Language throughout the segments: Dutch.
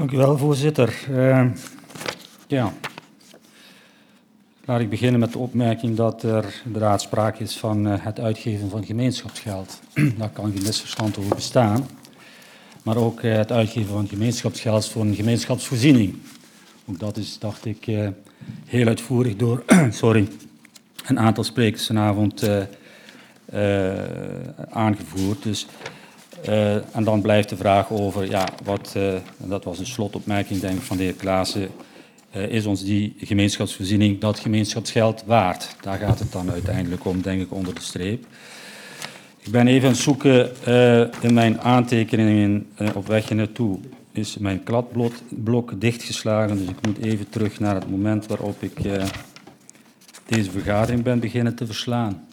Dank u wel, voorzitter. Laat ik beginnen met de opmerking dat er inderdaad sprake is van het uitgeven van gemeenschapsgeld. Daar kan geen misverstand over bestaan. Maar ook het uitgeven van gemeenschapsgeld voor een gemeenschapsvoorziening. Ook dat is, dacht ik, heel uitvoerig door een aantal sprekers vanavond aangevoerd. Dus, en dan blijft de vraag over, en dat was een slotopmerking denk ik van de heer Klaassen, is ons die gemeenschapsvoorziening dat gemeenschapsgeld waard? Daar gaat het dan uiteindelijk om, denk ik, onder de streep. Ik ben even aan het zoeken in mijn aantekeningen op weg hier naartoe. Is mijn kladblok dichtgeslagen, dus ik moet even terug naar het moment waarop ik deze vergadering ben beginnen te verslaan.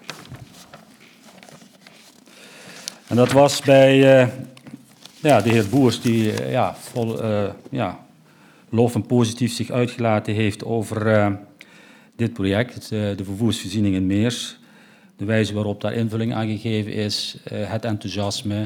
En dat was bij de heer Boers, die vol lof en positief zich uitgelaten heeft over dit project, de vervoersvoorziening in Meers. De wijze waarop daar invulling aan gegeven is, het enthousiasme,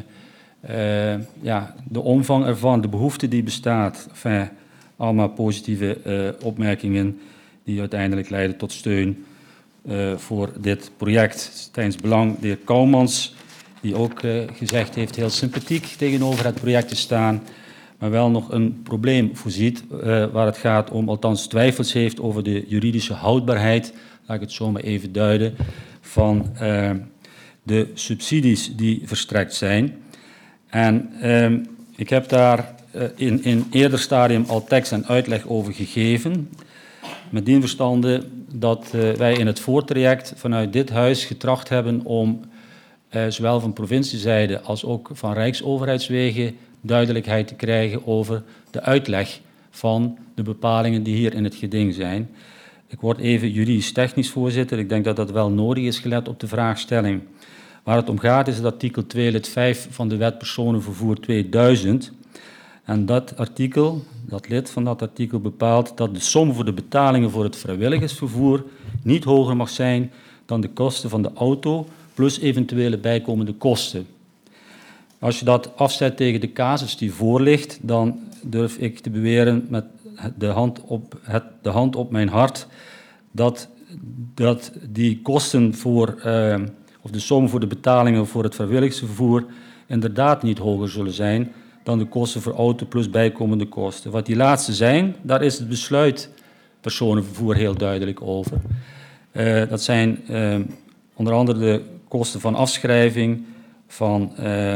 de omvang ervan, de behoefte die bestaat. Enfin, allemaal positieve opmerkingen die uiteindelijk leiden tot steun voor dit project. Tijdens belang de heer Kouwmans, die ook gezegd heeft heel sympathiek tegenover het project te staan, maar wel nog een probleem voorziet waar het gaat om, althans twijfels heeft over de juridische houdbaarheid, laat ik het zo maar even duiden, van de subsidies die verstrekt zijn. En ik heb daar in eerder stadium al tekst en uitleg over gegeven, met dien verstande dat wij in het voortraject vanuit dit huis getracht hebben om zowel van provinciezijde als ook van rijksoverheidswegen duidelijkheid te krijgen over de uitleg van de bepalingen die hier in het geding zijn. Ik word even juridisch-technisch, voorzitter. Ik denk dat dat wel nodig is, gelet op de vraagstelling. Waar het om gaat is het artikel 2 lid 5 van de Wet Personenvervoer 2000. En dat artikel, dat lid van dat artikel bepaalt dat de som voor de betalingen voor het vrijwilligersvervoer niet hoger mag zijn dan de kosten van de auto plus eventuele bijkomende kosten. Als je dat afzet tegen de casus die voor ligt, dan durf ik te beweren met de hand op mijn hart dat die kosten voor, of de som voor de betalingen voor het vrijwilligersvervoer inderdaad niet hoger zullen zijn dan de kosten voor auto plus bijkomende kosten. Wat die laatste zijn, daar is het besluit personenvervoer heel duidelijk over. Dat zijn onder andere de kosten van afschrijving, van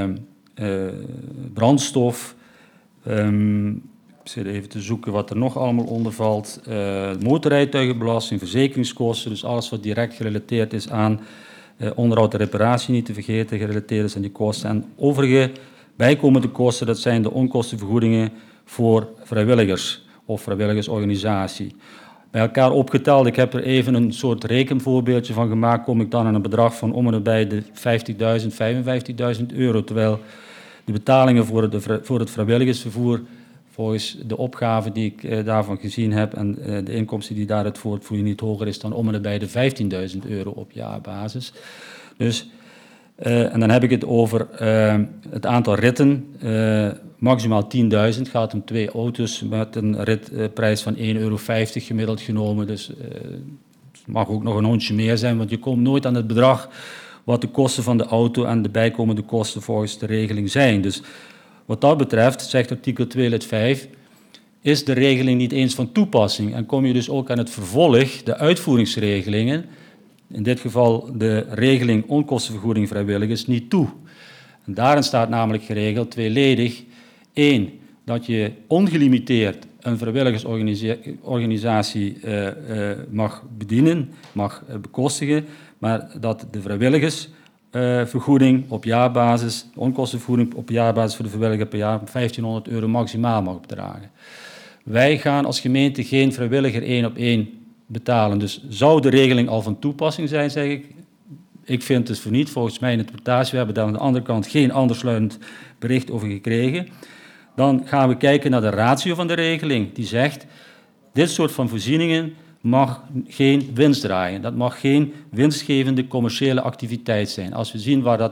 brandstof. Ik zit even te zoeken wat er nog allemaal onder valt. Motorrijtuigenbelasting, verzekeringskosten, dus alles wat direct gerelateerd is aan onderhoud en reparatie, niet te vergeten, gerelateerd is aan die kosten. En overige bijkomende kosten, dat zijn de onkostenvergoedingen voor vrijwilligers of vrijwilligersorganisatie. Bij elkaar opgeteld, ik heb er even een soort rekenvoorbeeldje van gemaakt, kom ik dan aan een bedrag van om en nabij de 50.000, 55.000 euro, terwijl de betalingen voor het vrijwilligersvervoer, volgens de opgave die ik daarvan gezien heb en de inkomsten die daaruit voortvloeien, niet hoger is dan om en nabij de 15.000 euro op jaarbasis. Dus, en dan heb ik het over het aantal ritten, maximaal 10.000. Het gaat om 2 auto's met een ritprijs van €1,50 gemiddeld genomen. Dus het mag ook nog een hondje meer zijn, want je komt nooit aan het bedrag wat de kosten van de auto en de bijkomende kosten volgens de regeling zijn. Dus wat dat betreft, zegt artikel 2 lid 5, is de regeling niet eens van toepassing. En kom je dus ook aan het vervolg, de uitvoeringsregelingen, in dit geval de regeling onkostenvergoeding vrijwilligers, niet toe. En daarin staat namelijk geregeld tweeledig. 1, dat je ongelimiteerd een vrijwilligersorganisatie mag bedienen, mag bekostigen, maar dat de vrijwilligersvergoeding op jaarbasis, de onkostenvergoeding op jaarbasis voor de vrijwilliger per jaar €1.500 maximaal mag bedragen. Wij gaan als gemeente geen vrijwilliger 1-op-1 betalen. Dus zou de regeling al van toepassing zijn, zeg ik. Ik vind het voor niet, volgens mijn interpretatie. We hebben daar aan de andere kant geen andersluidend bericht over gekregen. Dan gaan we kijken naar de ratio van de regeling. Die zegt, dit soort van voorzieningen mag geen winst draaien. Dat mag geen winstgevende commerciële activiteit zijn. Als we zien waar dat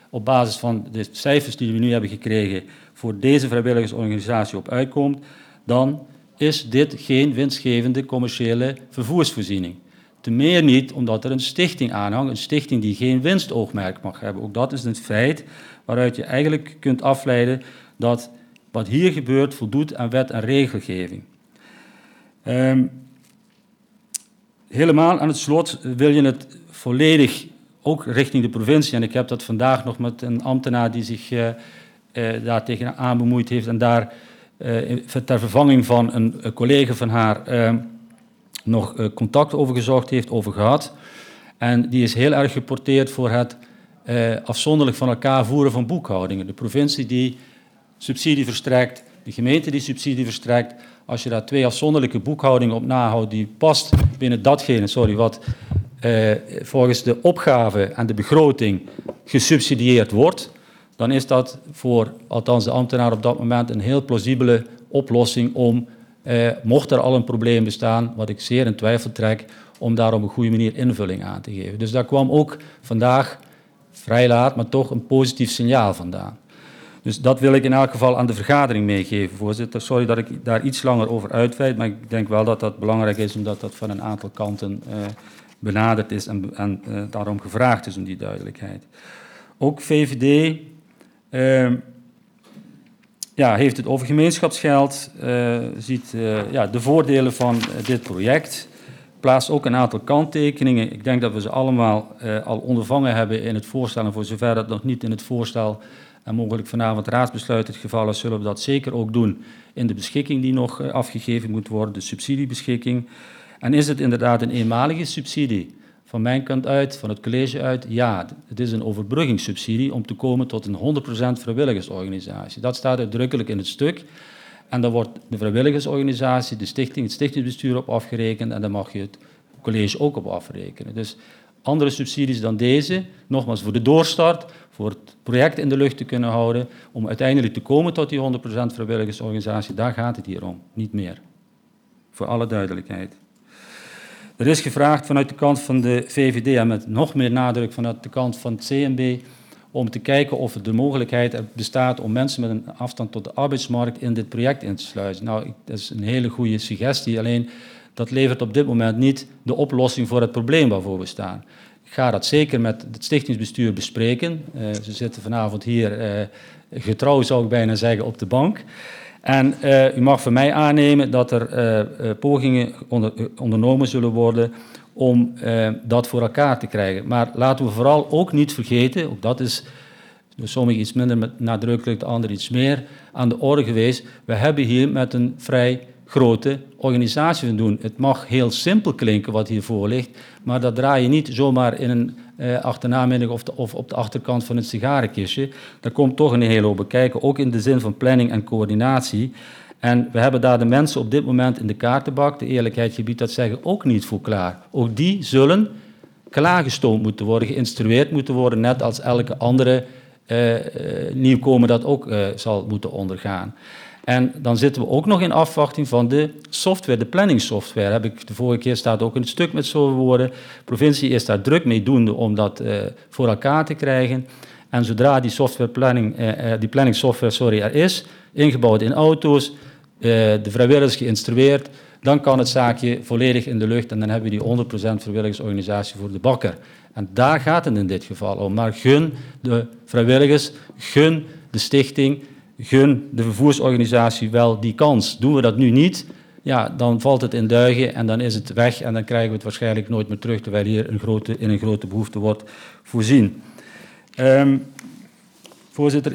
op basis van de cijfers die we nu hebben gekregen voor deze vrijwilligersorganisatie op uitkomt, dan is dit geen winstgevende commerciële vervoersvoorziening. Te meer niet omdat er een stichting aanhangt, een stichting die geen winstoogmerk mag hebben. Ook dat is een feit waaruit je eigenlijk kunt afleiden dat wat hier gebeurt voldoet aan wet en regelgeving. Helemaal aan het slot wil je het volledig ook richting de provincie, en ik heb dat vandaag nog met een ambtenaar die zich daar tegenaan bemoeid heeft en daar ter vervanging van een collega van haar nog contact over gezocht heeft, over gehad. En die is heel erg geporteerd voor het afzonderlijk van elkaar voeren van boekhoudingen. De provincie die subsidie verstrekt, de gemeente die subsidie verstrekt. Als je daar twee afzonderlijke boekhoudingen op nahoudt, die past binnen datgene, wat volgens de opgave en de begroting gesubsidieerd wordt, dan is dat voor, althans de ambtenaar op dat moment, een heel plausibele oplossing om, mocht er al een probleem bestaan, wat ik zeer in twijfel trek, om daar op een goede manier invulling aan te geven. Dus daar kwam ook vandaag, vrij laat, maar toch een positief signaal vandaan. Dus dat wil ik in elk geval aan de vergadering meegeven, voorzitter. Sorry dat ik daar iets langer over uitweid, maar ik denk wel dat dat belangrijk is, omdat dat van een aantal kanten benaderd is en daarom gevraagd is om die duidelijkheid. Ook VVD heeft het over gemeenschapsgeld, ziet de voordelen van dit project, plaatst ook een aantal kanttekeningen. Ik denk dat we ze allemaal al ondervangen hebben in het voorstel, en voor zover dat nog niet in het voorstel en mogelijk vanavond raadsbesluit het geval is, zullen we dat zeker ook doen in de beschikking die nog afgegeven moet worden, de subsidiebeschikking. En is het inderdaad een eenmalige subsidie? Van mijn kant uit, van het college uit, ja, het is een overbruggingssubsidie om te komen tot een 100% vrijwilligersorganisatie. Dat staat uitdrukkelijk in het stuk. En daar wordt de vrijwilligersorganisatie, de stichting, het stichtingsbestuur op afgerekend en daar mag je het college ook op afrekenen. Dus andere subsidies dan deze, nogmaals voor de doorstart, voor het project in de lucht te kunnen houden, om uiteindelijk te komen tot die 100% vrijwilligersorganisatie, daar gaat het hier om, niet meer. Voor alle duidelijkheid. Er is gevraagd vanuit de kant van de VVD en met nog meer nadruk vanuit de kant van het CNB om te kijken of er de mogelijkheid bestaat om mensen met een afstand tot de arbeidsmarkt in dit project in te sluizen. Nou, dat is een hele goede suggestie, alleen dat levert op dit moment niet de oplossing voor het probleem waarvoor we staan. Ik ga dat zeker met het stichtingsbestuur bespreken. Ze zitten vanavond hier getrouw, zou ik bijna zeggen, op de bank. En u mag van mij aannemen dat er pogingen ondernomen zullen worden om dat voor elkaar te krijgen. Maar laten we vooral ook niet vergeten, ook dat is door sommigen iets minder nadrukkelijk, de anderen iets meer, aan de orde geweest. We hebben hier met een vrij grote organisatie te doen. Het mag heel simpel klinken wat hiervoor ligt, maar dat draai je niet zomaar in een achternamiddag of op de achterkant van een sigarenkistje. Daar komt toch een hele hoop bekijken, ook in de zin van planning en coördinatie. En we hebben daar de mensen op dit moment in de kaartenbak, de eerlijkheid gebiedt dat zeggen, ook niet voor klaar. Ook die zullen klaargestoomd moeten worden, geïnstrueerd moeten worden, net als elke andere nieuwkomer dat ook zal moeten ondergaan. En dan zitten we ook nog in afwachting van de software, de planningssoftware. Heb ik de vorige keer staat ook in het stuk met zo'n woorden. De provincie is daar druk mee doende om dat voor elkaar te krijgen. En zodra die planningssoftware er is, ingebouwd in auto's, de vrijwilligers geïnstrueerd, dan kan het zaakje volledig in de lucht en dan hebben we die 100% vrijwilligersorganisatie voor de bakker. En daar gaat het in dit geval om. Maar gun de vrijwilligers, gun de stichting, gun de vervoersorganisatie wel die kans. Doen we dat nu niet, ja, dan valt het in duigen en dan is het weg en dan krijgen we het waarschijnlijk nooit meer terug, terwijl hier in een grote behoefte wordt voorzien. Voorzitter,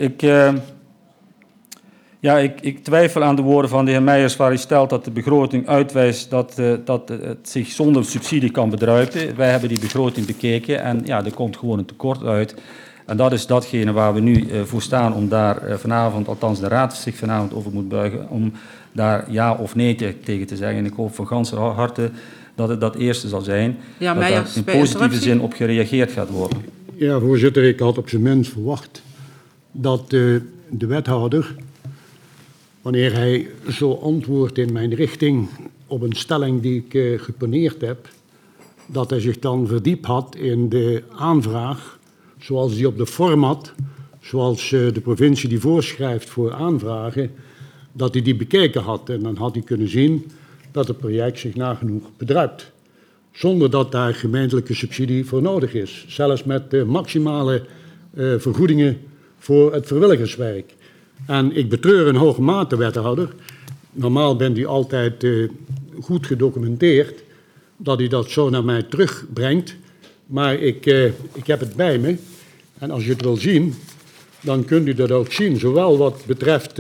ik twijfel aan de woorden van de heer Meijers, waar hij stelt dat de begroting uitwijst dat het zich zonder subsidie kan bedruipen. Wij hebben die begroting bekeken en ja, er komt gewoon een tekort uit. En dat is datgene waar we nu voor staan om daar vanavond, althans de Raad zich vanavond over moet buigen, om daar ja of nee tegen te zeggen. En ik hoop van ganser harte dat het dat eerste zal zijn, ja, dat daar in positieve zin op gereageerd gaat worden. Ja, voorzitter, ik had op zijn minst verwacht dat de wethouder, wanneer hij zo antwoordt in mijn richting op een stelling die ik geponeerd heb, dat hij zich dan verdiept had in de aanvraag zoals die op de format, zoals de provincie die voorschrijft voor aanvragen, dat hij die bekeken had. En dan had hij kunnen zien dat het project zich nagenoeg bedruipt. Zonder dat daar gemeentelijke subsidie voor nodig is. Zelfs met de maximale vergoedingen voor het vrijwilligerswerk. En ik betreur in hoge mate, wethouder. Normaal bent u altijd goed gedocumenteerd dat u dat zo naar mij terugbrengt. Maar ik heb het bij me. En als je het wil zien, dan kunt u dat ook zien. Zowel wat betreft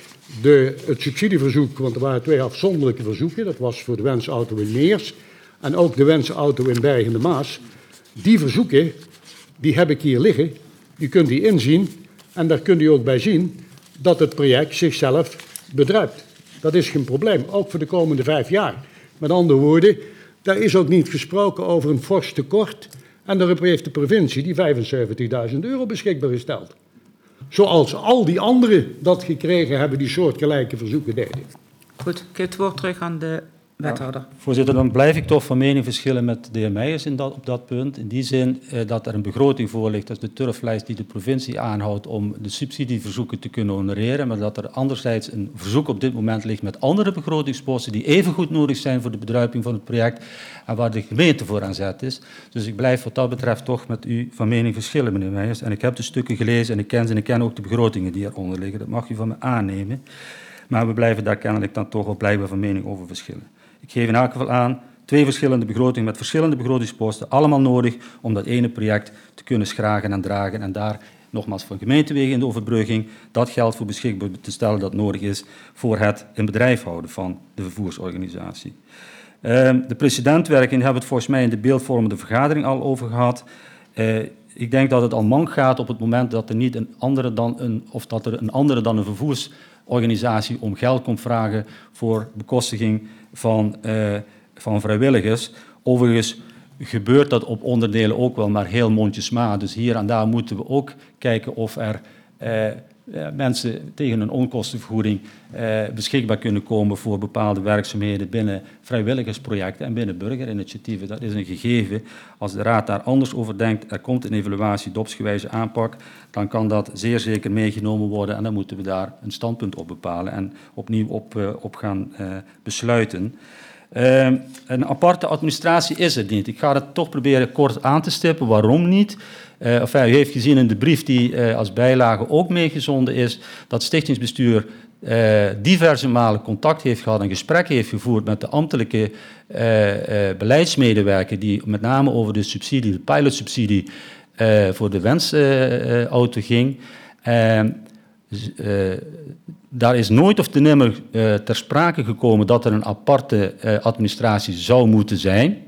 het subsidieverzoek, want er waren 2 afzonderlijke verzoeken. Dat was voor de wensauto in Meers en ook de wensauto in Bergen de Maas. Die verzoeken, die heb ik hier liggen. U kunt die inzien en daar kunt u ook bij zien dat het project zichzelf bedruipt. Dat is geen probleem, ook voor de komende 5 jaar. Met andere woorden, daar is ook niet gesproken over een fors tekort. En daarop heeft de provincie die €75.000 beschikbaar gesteld. Zoals al die anderen dat gekregen hebben die soortgelijke verzoeken deden. Goed, ik geef het woord terug aan de wethouder. Ja, voorzitter, dan blijf ik toch van mening verschillen met de heer Meijers op dat punt. In die zin dat er een begroting voor ligt, dat is de turflijst die de provincie aanhoudt om de subsidieverzoeken te kunnen honoreren, maar dat er anderzijds een verzoek op dit moment ligt met andere begrotingsposten die evengoed nodig zijn voor de bedruiping van het project en waar de gemeente voor aan zet is. Dus ik blijf wat dat betreft toch met u van mening verschillen, meneer Meijers. En ik heb de stukken gelezen en ik ken ze en ik ken ook de begrotingen die eronder liggen. Dat mag u van me aannemen. Maar we blijven daar kennelijk dan toch wel blijkbaar van mening over verschillen. Ik geef in elk geval aan 2 verschillende begrotingen met verschillende begrotingsposten, allemaal nodig om dat ene project te kunnen schragen en dragen en daar nogmaals van gemeentewegen in de overbrugging dat geld voor beschikbaar te stellen dat nodig is voor het in bedrijf houden van de vervoersorganisatie. De precedentwerking hebben we het volgens mij in de beeldvormende vergadering al over gehad. Ik denk dat het al mank gaat op het moment dat er niet een andere dan een vervoersorganisatie om geld komt vragen voor bekostiging van vrijwilligers. Overigens gebeurt dat op onderdelen ook wel, maar heel mondjesmaat. Dus hier en daar moeten we ook kijken of er mensen tegen een onkostenvergoeding beschikbaar kunnen komen voor bepaalde werkzaamheden binnen vrijwilligersprojecten en binnen burgerinitiatieven. Dat is een gegeven. Als de Raad daar anders over denkt, er komt een evaluatie, dopsgewijze aanpak, dan kan dat zeer zeker meegenomen worden en dan moeten we daar een standpunt op bepalen en opnieuw op gaan besluiten. Een aparte administratie is het niet. Ik ga het toch proberen kort aan te stippen. Waarom niet? U heeft gezien in de brief die als bijlage ook meegezonden is, dat het stichtingsbestuur diverse malen contact heeft gehad en gesprekken heeft gevoerd met de ambtelijke beleidsmedewerker die met name over de subsidie, de pilotsubsidie voor de wensauto ging. Daar is nooit of te nimmer ter sprake gekomen dat er een aparte administratie zou moeten zijn.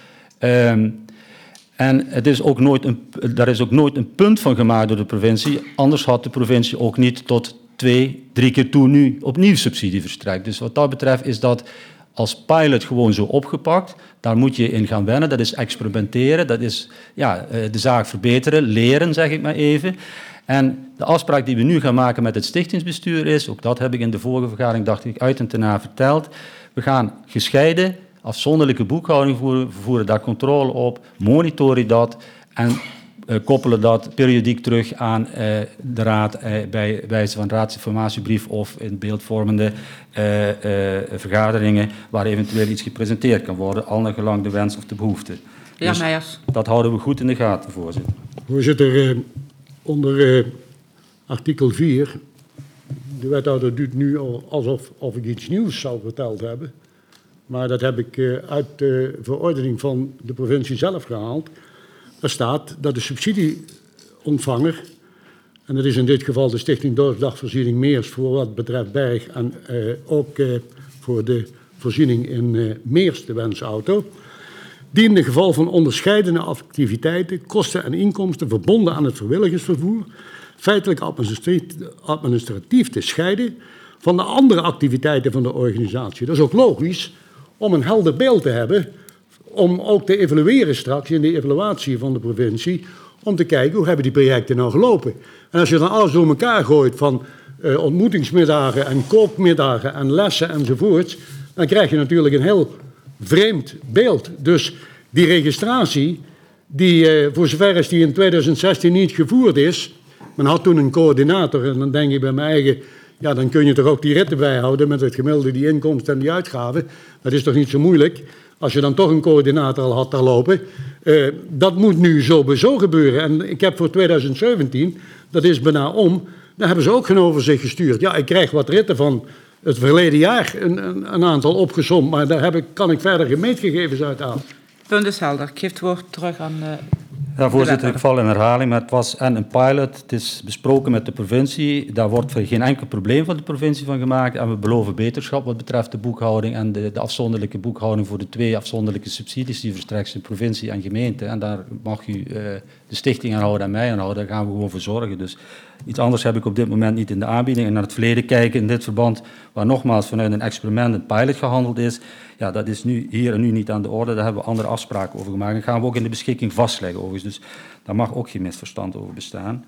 En het is ook daar is ook nooit een punt van gemaakt door de provincie. Anders had de provincie ook niet tot 2, 3 keer toe nu opnieuw subsidie verstrekt. Dus wat dat betreft is dat als pilot gewoon zo opgepakt. Daar moet je in gaan wennen. Dat is experimenteren. Dat is de zaak verbeteren, leren, zeg ik maar even. En de afspraak die we nu gaan maken met het stichtingsbestuur is, ook dat heb ik in de vorige vergadering, dacht ik, uit en ten na verteld. We gaan gescheiden, afzonderlijke boekhouding voeren, we voeren daar controle op, monitoren dat en koppelen dat periodiek terug aan de raad bij wijze van raadsinformatiebrief of in beeldvormende vergaderingen waar eventueel iets gepresenteerd kan worden, al naar gelang de wens of de behoefte. Ja, Dus Meijers. dat houden we goed in de gaten, voorzitter. Voorzitter, onder artikel 4, de wethouder doet nu alsof ik iets nieuws zou verteld hebben. Maar dat heb ik uit de verordening van de provincie zelf gehaald. Er staat dat de subsidieontvanger, en dat is in dit geval de Stichting Dorpsdagvoorziening Meers voor wat betreft Berg en ook voor de voorziening in Meers, de wensauto, die in het geval van onderscheidene activiteiten, kosten en inkomsten verbonden aan het vrijwilligersvervoer, feitelijk administratief te scheiden van de andere activiteiten van de organisatie. Dat is ook logisch om een helder beeld te hebben, om ook te evalueren straks in de evaluatie van de provincie, om te kijken hoe hebben die projecten nou gelopen. En als je dan alles door elkaar gooit van ontmoetingsmiddagen en kookmiddagen en lessen enzovoorts, dan krijg je natuurlijk een heel vreemd beeld. Dus die registratie die, voor zover als die in 2016 niet gevoerd is, men had toen een coördinator en dan denk ik bij mijn eigen, ja, dan kun je toch ook die ritten bijhouden met het gemiddelde, die inkomsten en die uitgaven. Dat is toch niet zo moeilijk, als je dan toch een coördinator al had daar lopen. Dat moet nu zo gebeuren. En ik heb voor 2017, dat is bijna om, daar hebben ze ook geen overzicht gestuurd. Ja, ik krijg wat ritten van het verleden jaar, een aantal opgesomd, maar daar kan ik verder geen meetgegevens uit halen. Punt is helder. Ik geef het woord terug aan Ja, voorzitter, ik val in herhaling, maar het was een pilot. Het is besproken met de provincie. Daar wordt geen enkel probleem van de provincie van gemaakt. En we beloven beterschap wat betreft de boekhouding en de afzonderlijke boekhouding voor de 2 afzonderlijke subsidies die verstrekt zijn, provincie en gemeente. En daar mag u de stichting aan houden en mij aan houden. Daar gaan we gewoon voor zorgen. Dus iets anders heb ik op dit moment niet in de aanbieding. En naar het verleden kijken in dit verband, waar nogmaals vanuit een experiment, een pilot gehandeld is. Ja, dat is nu hier en nu niet aan de orde. Daar hebben we andere afspraken over gemaakt. En gaan we ook in de beschikking vastleggen overigens. Dus daar mag ook geen misverstand over bestaan.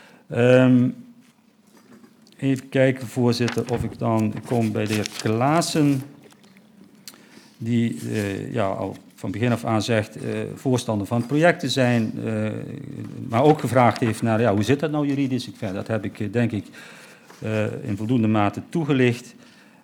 Even kijken, voorzitter, of ik dan kom bij de heer Klaassen. Die al van begin af aan zegt voorstander van het project te zijn. Maar ook gevraagd heeft naar, ja, hoe zit dat nou juridisch? Dat heb ik denk ik in voldoende mate toegelicht.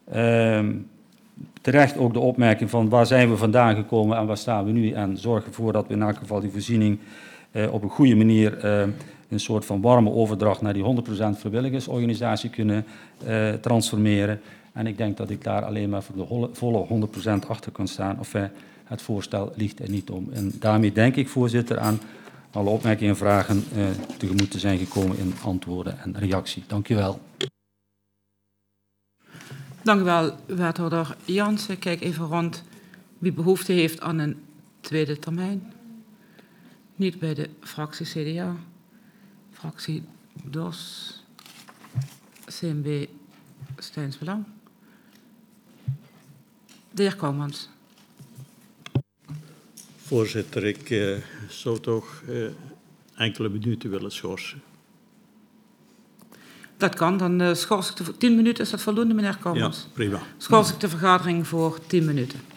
Terecht ook de opmerking van waar zijn we vandaan gekomen en waar staan we nu. En zorg ervoor dat we in elk geval die voorziening op een goede manier een soort van warme overdracht naar die 100% vrijwilligersorganisatie kunnen transformeren. En ik denk dat ik daar alleen maar voor de volle 100% achter kan staan. Of het voorstel ligt er niet om. En daarmee denk ik, voorzitter, aan alle opmerkingen en vragen tegemoet te zijn gekomen in antwoorden en reactie. Dank u wel. Dank u wel, wethouder Jansen. Kijk even rond wie behoefte heeft aan een tweede termijn. Niet bij de fractie CDA, fractie DOS, CNB, Steins Belang. De heer Kouwmans. Voorzitter, ik zou toch enkele minuten willen schorsen. Dat kan, dan schors ik de 10 minuten. Is dat voldoende, meneer Kouwmans? Ja, prima. Schors ik de vergadering voor 10 minuten.